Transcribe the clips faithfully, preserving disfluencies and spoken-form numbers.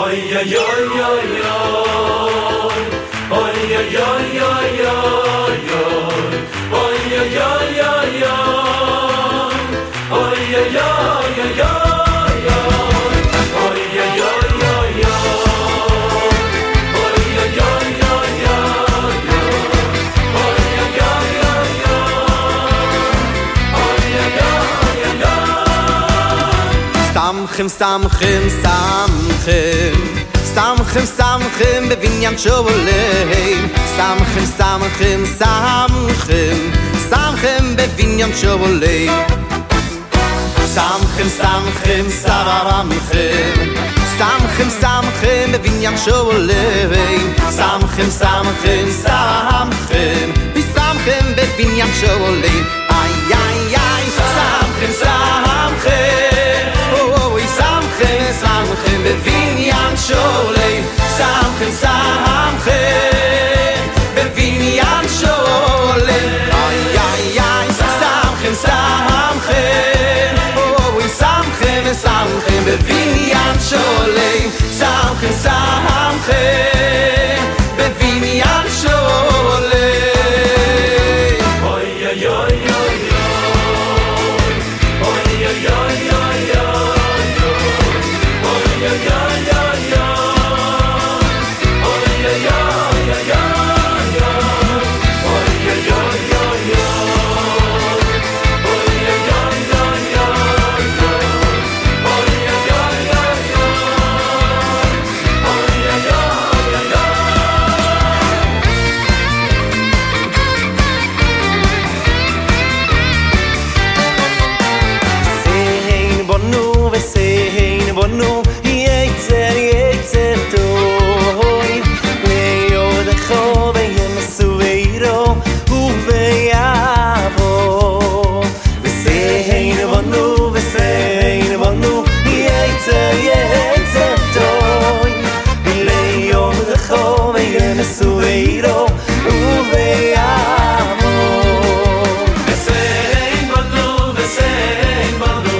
Oy oy oy oy oy Oy oy oy oy oy Oy oy oy oy oy Oy oy oy oy oy Samchim, samchim, samchim Samchim, samchim, bevinyan sholeim Samchim, samchim, samchim Samchim, bevinyan sholeim Samchim, samchim, samchim Samchim, samchim, bevinyan sholeim Samchim, samchim, samchim Samchim, bevinyan sholeim Ay, ay, ay Samchim, samchim Samchim bevinyan sholeim Samchim samchim bevinyan sholeim Ay ay ay Samchim samchim Oh samchim samchim bevinyan sholeim Samchim samchim bevinyan sholeim Oy oy oy oy Oy oy oy oy Bonu yetzer yetzer toy leyo de khove yemsuveiro u veyavo vesein bonu vesein bonu yetzer yetzer toy leyo de khove yemsuveiro u veyavo vesein bonu vesein bonu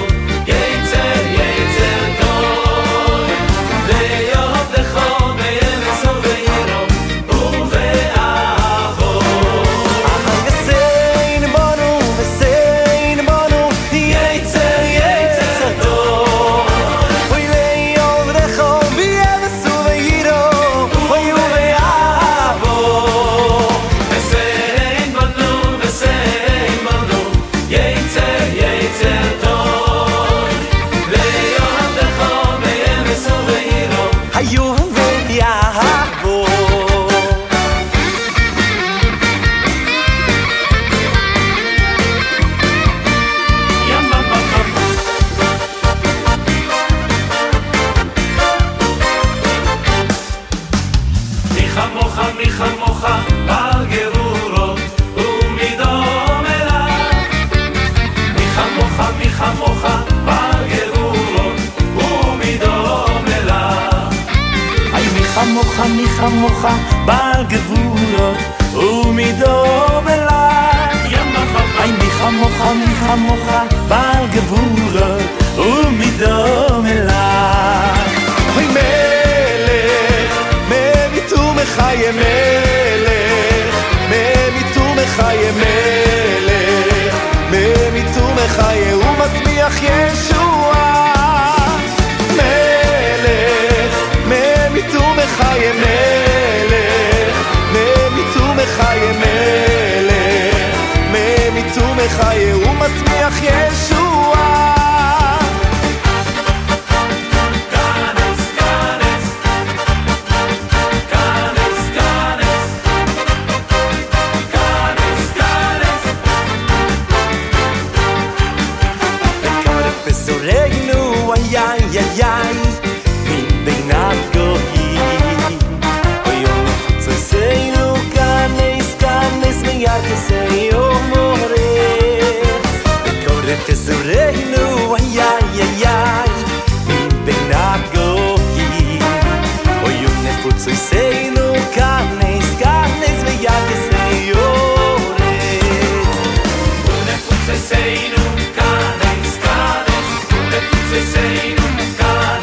Mocha micha mocha bal gevurot umidom elay Ay micha mocha micha mocha bal gevurot umidom elay Ay melech memitu mechaye melech memitu mechaye melech memitu mechaye umatzmiach Yeshua Mechaye melech, memitu mechaye melech, memitu mechaye umatzmiach Yeshua. Ganes, ganes, ganes, ganes, ganes, ganes. Bekare pesoreinu, ay ay ay ay, min beinat goyi. Seyo mores Bekoret tezureinu ay ay ay ay Min beinat goyi Oy unefutzu seinu kanes kanes veyake seyo mores Unefutzu seinu kanes kanes Unefutzu seinu kanes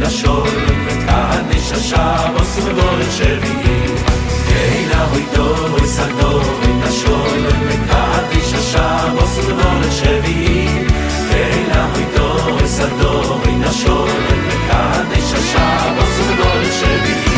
nashol Kaddish HaShabbos u'Volet Shevi'i Keila hoido hoisado nashol Kaddish HaShabbos u'Volet Shevi'i Keila hoido hoisado nashol Kaddish HaShabbos u'Volet Shevi'i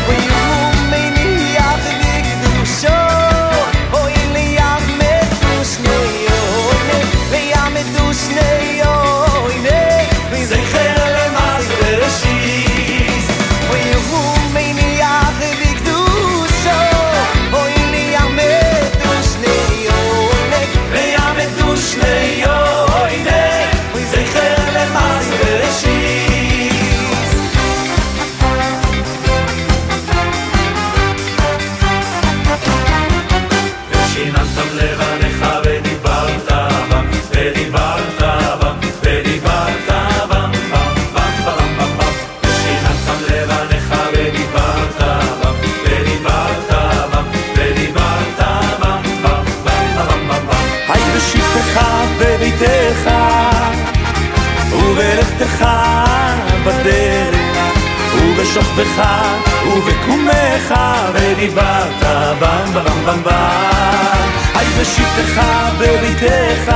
בביתך ובלכתך בדרך ובשוכבך ובקומך ודיברת בם בם בם בם היי בשבתך בביתך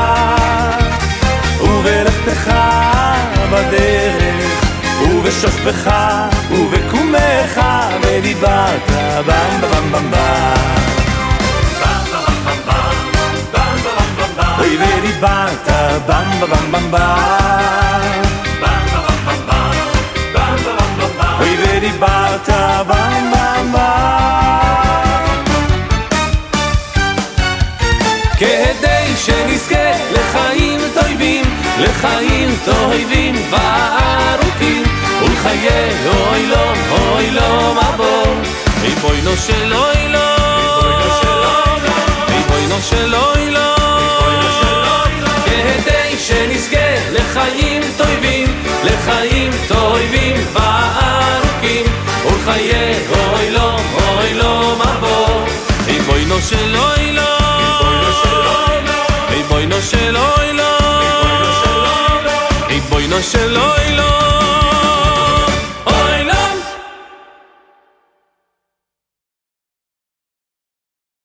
ובלכתך בדרך ובשוכבך ובקומך ודיברת בם בם בם בם Oy veri bata bam bam bam bam bam bam bam bam bam bam bam bam Oy veri bata bam bam bam כדי שנזכה לחיים טובים לחיים טובים וארוכים ולחיי אוי לא אוי לא מבוא ריבונו של אוי לא ריבונו של אוי לא כדי שנזכה לחיים טובים לחיים טובים וארוכים ולחיי אוי לא אוי לא מבוא ריבונו של אוי לא ריבונו של אוי לא ריבונו של אוי לא